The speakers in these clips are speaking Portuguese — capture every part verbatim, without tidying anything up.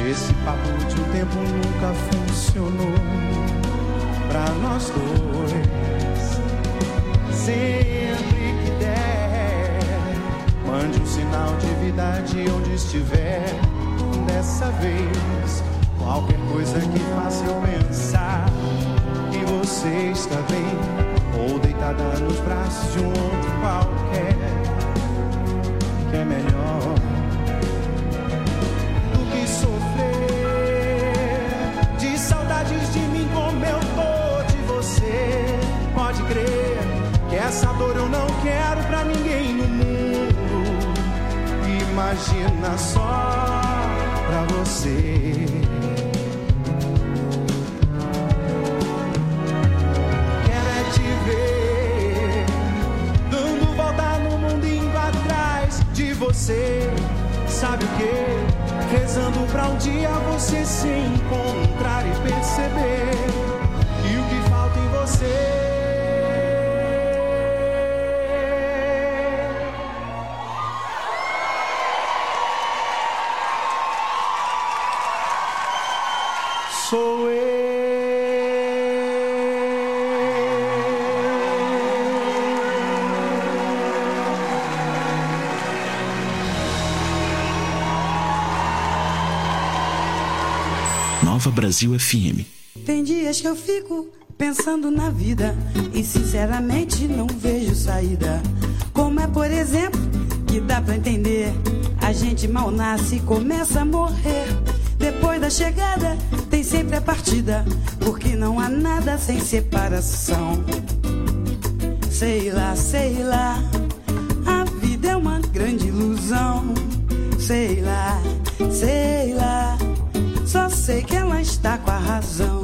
Esse papo de um tempo nunca funcionou pra nós dois. Sempre que der, mande um sinal de vida de onde estiver. Dessa vez, qualquer coisa que faça eu pensar que você está bem, ou deitada nos braços de um outro qualquer, que é melhor do que sofrer de saudades de mim como eu tô de você. Pode crer que essa dor eu não quero pra ninguém no mundo. Imagina só pra você. Quero é te ver dando volta no mundo, indo atrás de você. Sabe o que? Rezando pra um dia você se encontrar e perceber que o que falta em você sou eu. Nova Brasil F M. Tem dias que eu fico pensando na vida e sinceramente não vejo saída. Como é, por exemplo, que dá pra entender, a gente mal nasce e começa a morrer. Depois da chegada tem sempre a partida, porque não há nada sem separação. Sei lá, sei lá, a vida é uma grande ilusão. Sei lá, sei lá, só sei que ela está com a razão.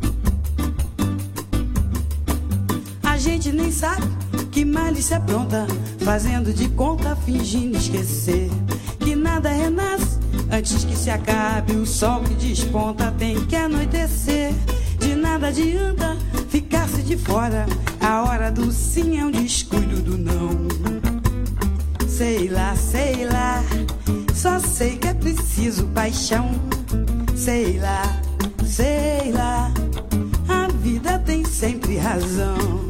A gente nem sabe que malícia pronta, fazendo de conta, fingindo esquecer que nada renasce antes que se acabe o sol que desponta. Tem que anoitecer, de nada adianta ficar-se de fora. A hora do sim é um descuido do não. Sei lá, sei lá, só sei que é preciso paixão. Sei lá, sei lá, a vida tem sempre razão.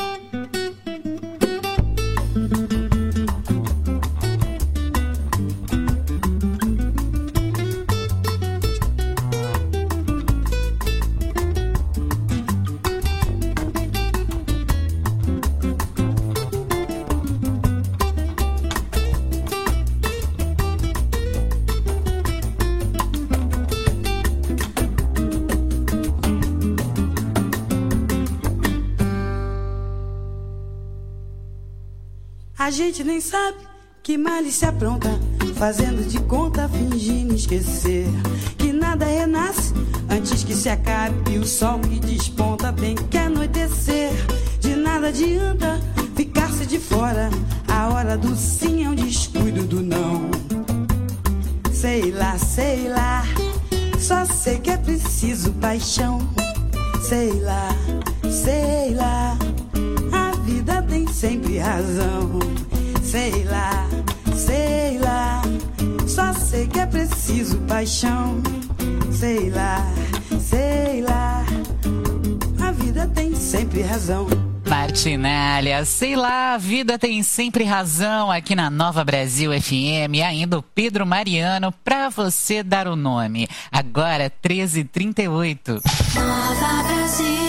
A gente nem sabe que malícia pronta, fazendo de conta, fingindo esquecer que nada renasce antes que se acabe o sol que desponta. Tem que anoitecer, de nada adianta ficar-se de fora. A hora do sim é um descuido do não. Sei lá, sei lá, só sei que é preciso paixão. Sei lá, sei lá, a vida tem sempre razão. Sei lá, sei lá, só sei que é preciso paixão. Sei lá, sei lá, a vida tem sempre razão. Martinália, sei lá, a vida tem sempre razão, aqui na Nova Brasil F M. E ainda o Pedro Mariano pra você dar o nome. Agora treze e trinta e oito. Nova Brasil.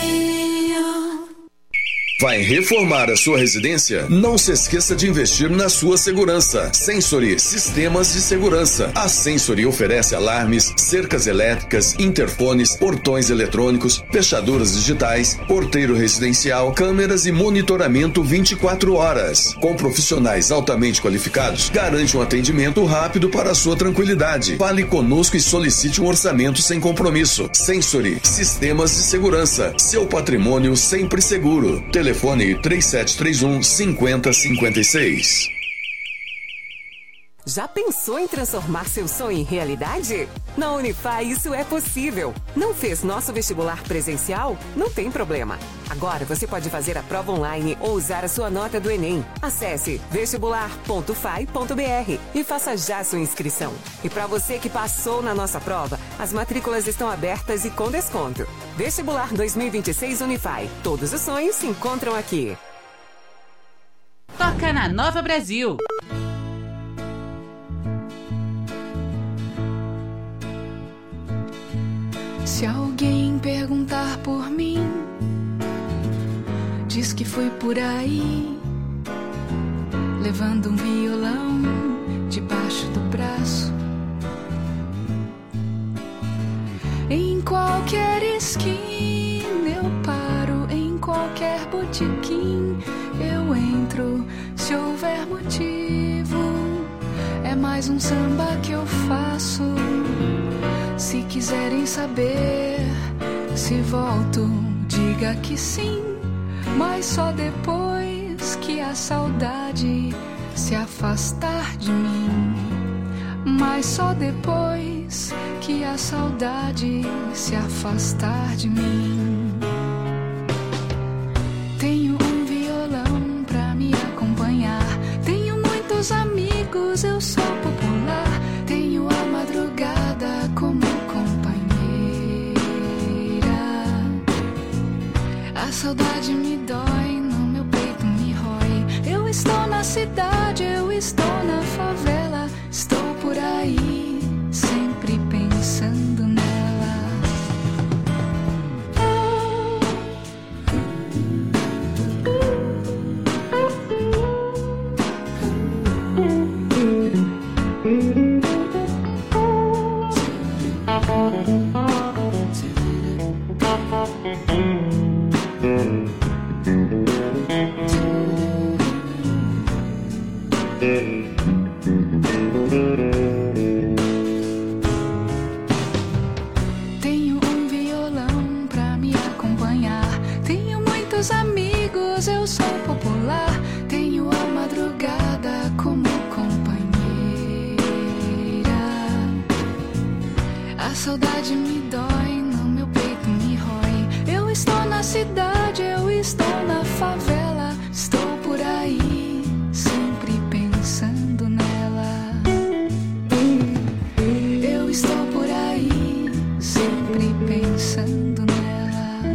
Vai reformar a sua residência? Não se esqueça de investir na sua segurança. Sensory Sistemas de Segurança. A Sensory oferece alarmes, cercas elétricas, interfones, portões eletrônicos, fechaduras digitais, porteiro residencial, câmeras e monitoramento vinte e quatro horas. Com profissionais altamente qualificados, garante um atendimento rápido para a sua tranquilidade. Fale conosco e solicite um orçamento sem compromisso. Sensory Sistemas de Segurança. Seu patrimônio sempre seguro. Telefone três sete três um, cinco zero cinco seis. Já pensou em transformar seu sonho em realidade? Na Unify isso é possível. Não fez nosso vestibular presencial? Não tem problema. Agora você pode fazer a prova online ou usar a sua nota do Enem. Acesse vestibular ponto f a i ponto b r e faça já sua inscrição. E para você que passou na nossa prova, as matrículas estão abertas e com desconto. Vestibular dois mil e vinte e seis Unify. Todos os sonhos se encontram aqui. Toca na Nova Brasil. Se alguém perguntar por mim, diz que fui por aí, levando um violão debaixo do braço. Em qualquer esquina eu paro, em qualquer botequim eu entro, se houver motivo. É mais um samba que eu faço. Se quiserem saber se volto, diga que sim, mas só depois que a saudade se afastar de mim. Mas só depois que a saudade se afastar de mim. Tenho um violão pra me acompanhar, tenho muitos amigos, eu sou popular, tenho a madrugada como companheira. A saudade me dói, no meu peito me rói. Eu estou na cidade, eu estou na favela, estou por aí, sempre pensando nela. Tenho um violão pra me acompanhar, tenho muitos amigos, eu sou popular, tenho a madrugada como companheira. A saudade me dói, no meu peito me rói. Eu estou na cidade, eu estou na favela, estou por aí, sempre pensando nela. Eu estou por aí, sempre pensando nela.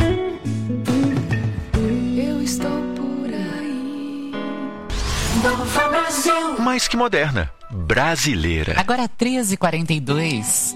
Eu estou por aí. Nova Brasil. Mais que moderna, brasileira. Agora treze e quarenta e dois.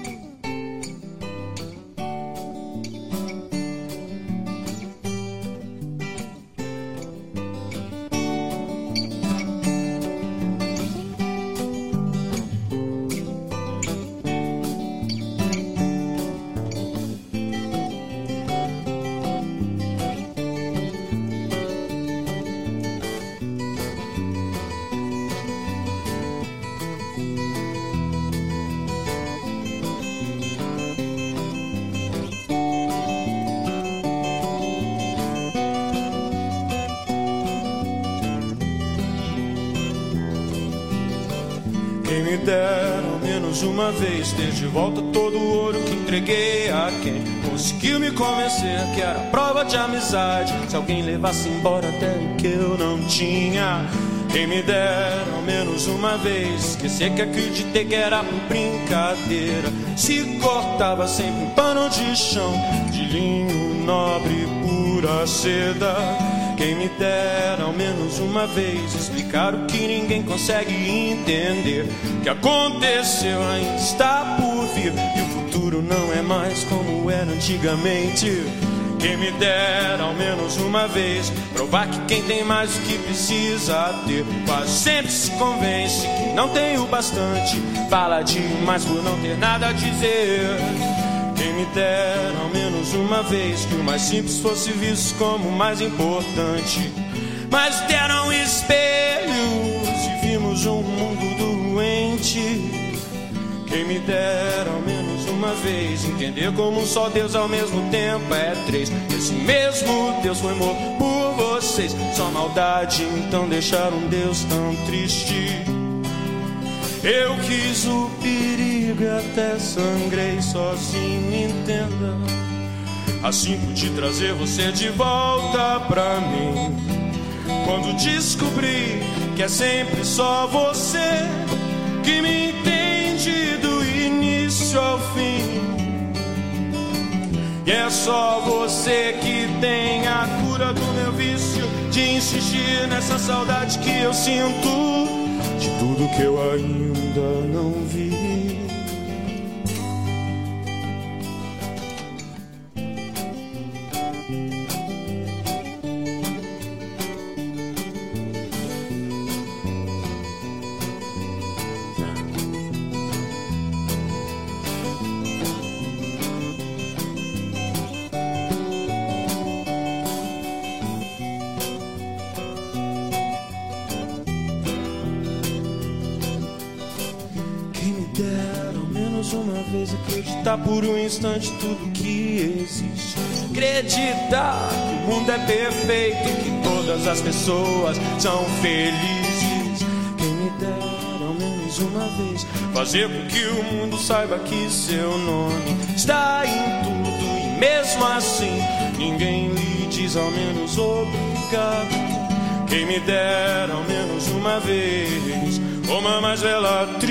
Quem me dera ao menos uma vez ter de volta todo o ouro que entreguei a quem conseguiu me convencer que era prova de amizade. Se alguém levasse embora até o que eu não tinha. Quem me dera ao menos uma vez esquecer que acreditei que era por brincadeira. Se cortava sempre um pano de chão de linho nobre, pura seda. Quem me dera ao menos uma vez explicar o que ninguém consegue entender. O que aconteceu ainda está por vir e o futuro não é mais como era antigamente. Quem me dera ao menos uma vez provar que quem tem mais do que precisa ter quase sempre se convence que não tem o bastante. Fala demais por não ter nada a dizer. Quem me dera ao menos uma vez que o mais simples fosse visto como o mais importante. Mas deram espelhos e vimos um mundo doente. Quem me dera ao menos uma vez entender como um só Deus ao mesmo tempo é três. Esse mesmo Deus foi morto por vocês. Só maldade então deixar um Deus tão triste. Eu quis o perigo e até sangrei sozinho, entenda. Assim pude trazer você de volta pra mim. Quando descobri que é sempre só você que me entende do início ao fim. E é só você que tem a cura do meu vício de insistir nessa saudade que eu sinto de tudo que eu ainda não vi. Uma vez acreditar por um instante tudo que existe. Acreditar que o mundo é perfeito e que todas as pessoas são felizes. Quem me dera ao menos uma vez fazer com que o mundo saiba que seu nome está em tudo. E mesmo assim ninguém lhe diz ao menos obrigado. Quem me dera ao menos uma vez uma mais bela